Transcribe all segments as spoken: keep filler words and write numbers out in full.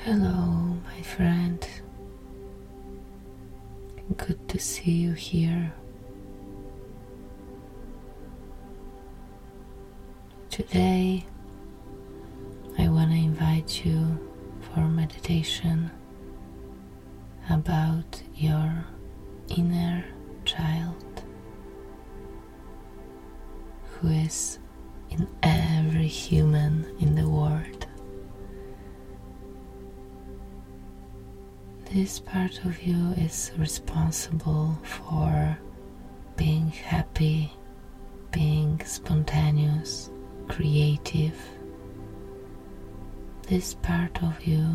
Hello, my friend. Good to see you here. Today, I want to invite you for meditation about your inner child who is in every human in the world. This part of you is responsible for being happy, being spontaneous, creative. This part of you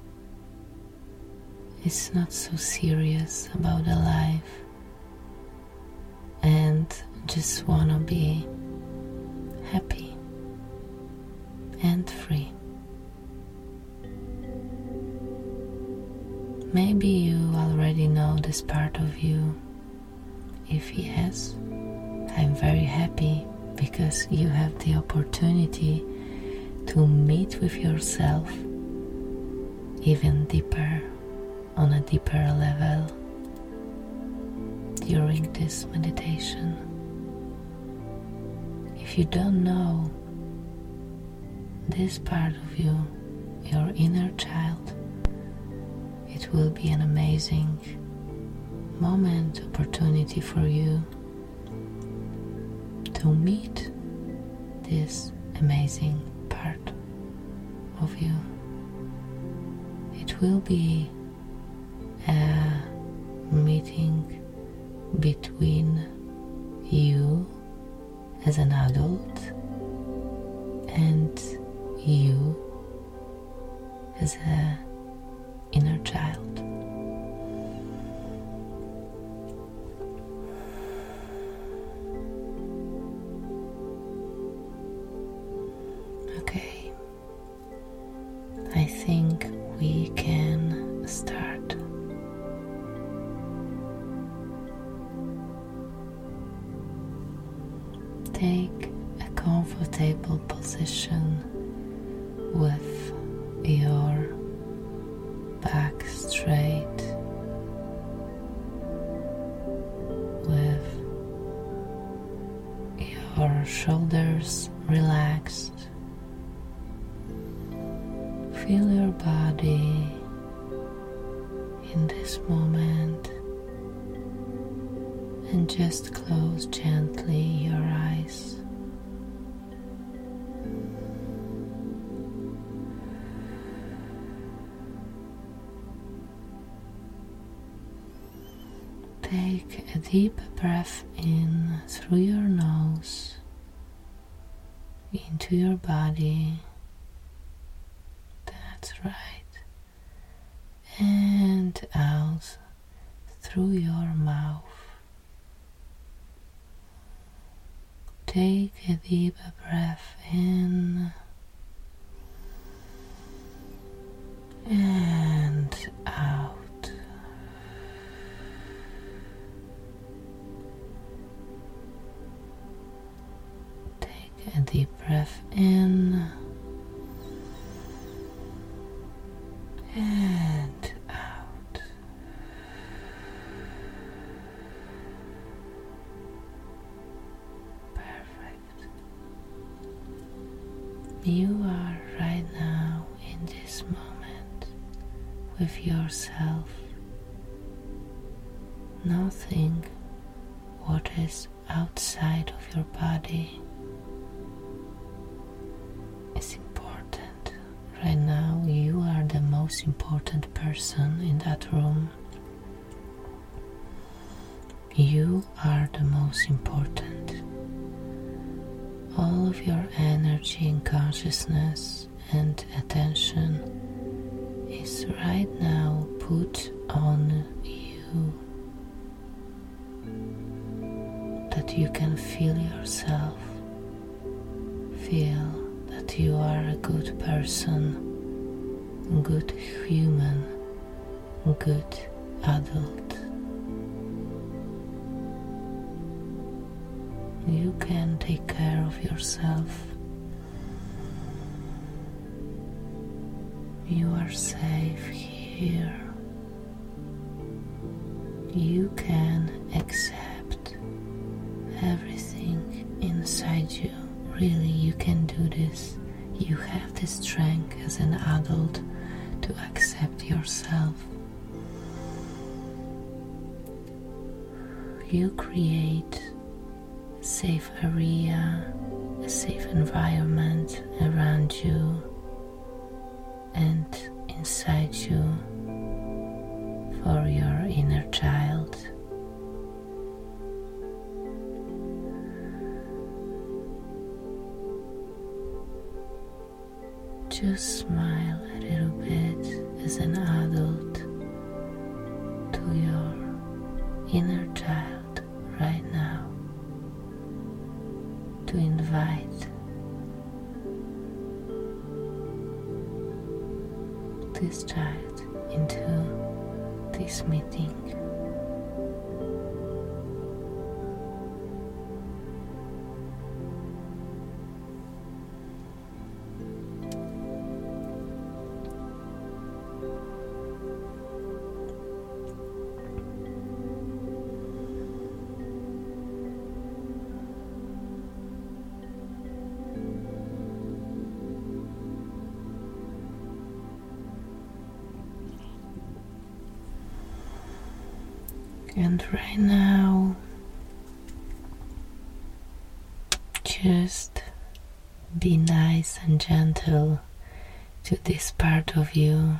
is not so serious about the life and just wanna be happy and free. Maybe you already know this part of you. If yes, I'm very happy because you have the opportunity to meet with yourself even deeper, on a deeper level during this meditation. If you don't know this part of you, your inner child, it will be an amazing moment, opportunity for you to meet this amazing part of you. It will be a meeting between you as an adult and you as a inner child. Okay, I think we can start. Take a comfortable position with your back straight, with your shoulders relaxed. Feel your body in this moment and just close gently your eyes. Take a deep breath in through your nose into your body. That's right. And out through your mouth. Take a deep breath in and out. A deep breath in and out. Perfect. You are right now in this moment with yourself. Nothing what is outside of your body is important. Right now you are the most important person in that room. You are the most important. All of your energy and consciousness and attention is right now put on you, that you can feel yourself, feel that you are a good person, good human, good adult. You can take care of yourself. You are safe here. You can accept everything inside you. Really, you can do this. You have the strength as an adult to accept yourself. You create a safe area, a safe environment around you and inside you for your inner child. Just smile a little bit as an adult to your inner child right now, to invite this child into this meeting. And right now, just be nice and gentle to this part of you.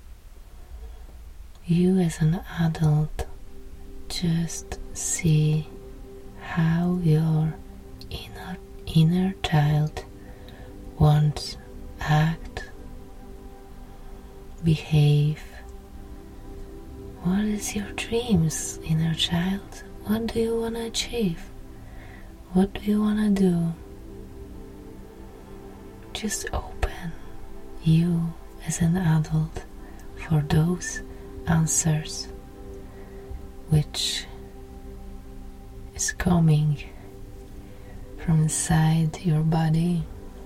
You as an adult, just see how your inner, inner child wants to act, behave. What is your dreams, inner child? What do you want to achieve? What do you want to do? Just open you as an adult for those answers which is coming from inside your body.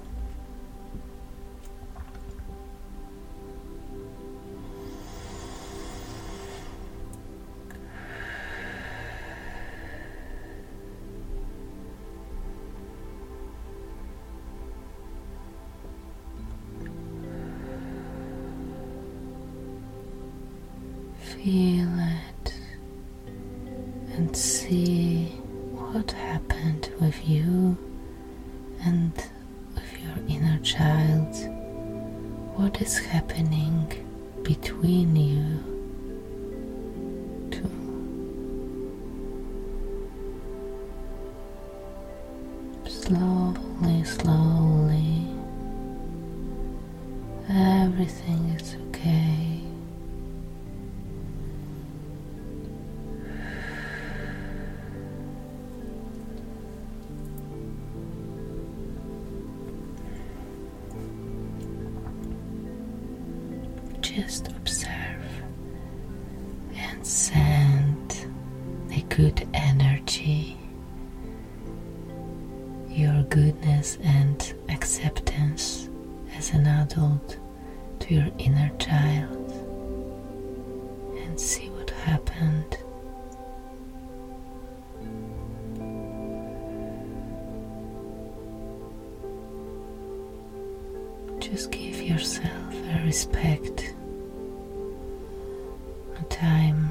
Feel it and see what happened with you and with your inner child. What is happening between you two? Slowly, slowly, everything is okay. Just observe and send a good energy, your goodness and acceptance as an adult to your inner child, and see what happened. Just give yourself a respect, a time.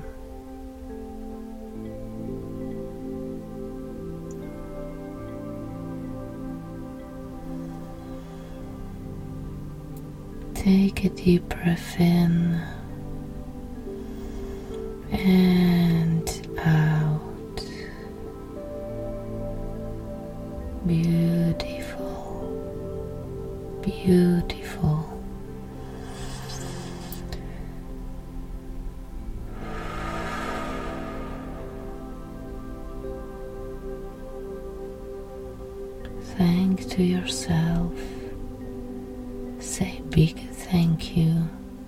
Take a deep breath in and out. Beautiful, beautiful. Thank to yourself. Say big thank you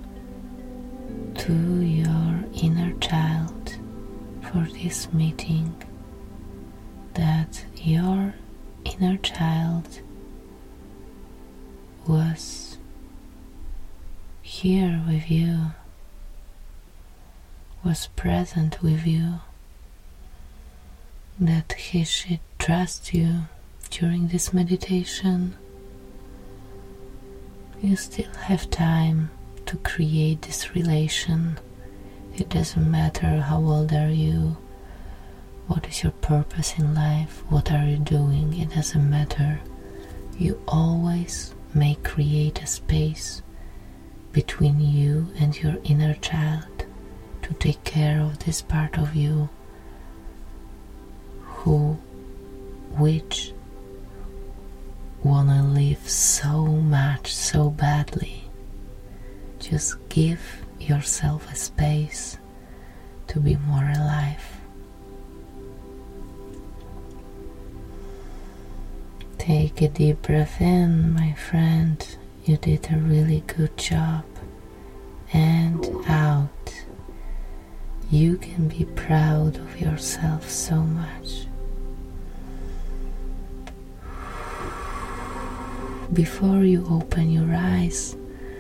to your inner child for this meeting, that your inner child was here with you, was present with you, that he should trust you during this meditation. You still have time to create this relation. It doesn't matter how old are you, what is your purpose in life, what are you doing, it doesn't matter. You always may create a space between you and your inner child to take care of this part of you who, which wanna live so much, so badly. Just give yourself a space to be more alive. Take a deep breath in, my friend. You did a really good job. And out. You can be proud of yourself so much. Before you open your eyes,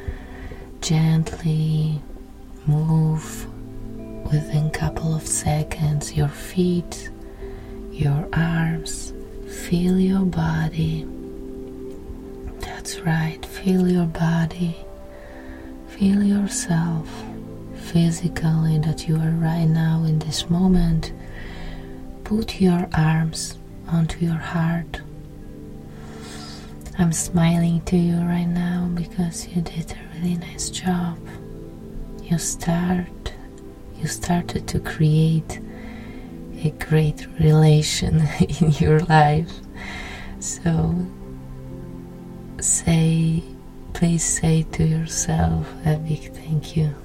gently move within a couple of seconds your feet, your arms, feel your body. That's right, feel your body, feel yourself physically that you are right now in this moment. Put your arms onto your heart. I'm smiling to you right now because you did a really nice job. You start, you started to create a great relation in your life. So say, please say to yourself a big thank you.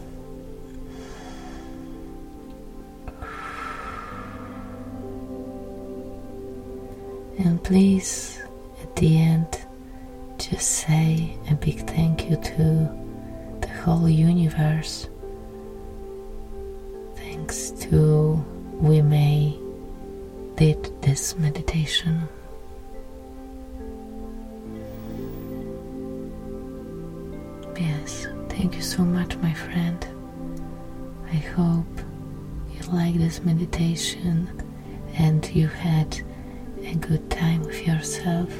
And please, at the end, just say a big thank you to the whole universe. Thanks to we may did this meditation. Yes, thank you so much, my friend. I hope you like this meditation and you had a good time with yourself.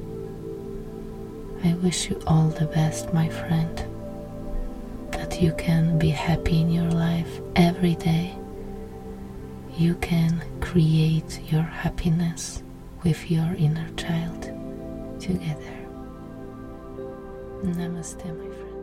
I wish you all the best, my friend, that you can be happy in your life every day. You can create your happiness with your inner child together. Namaste, my friend.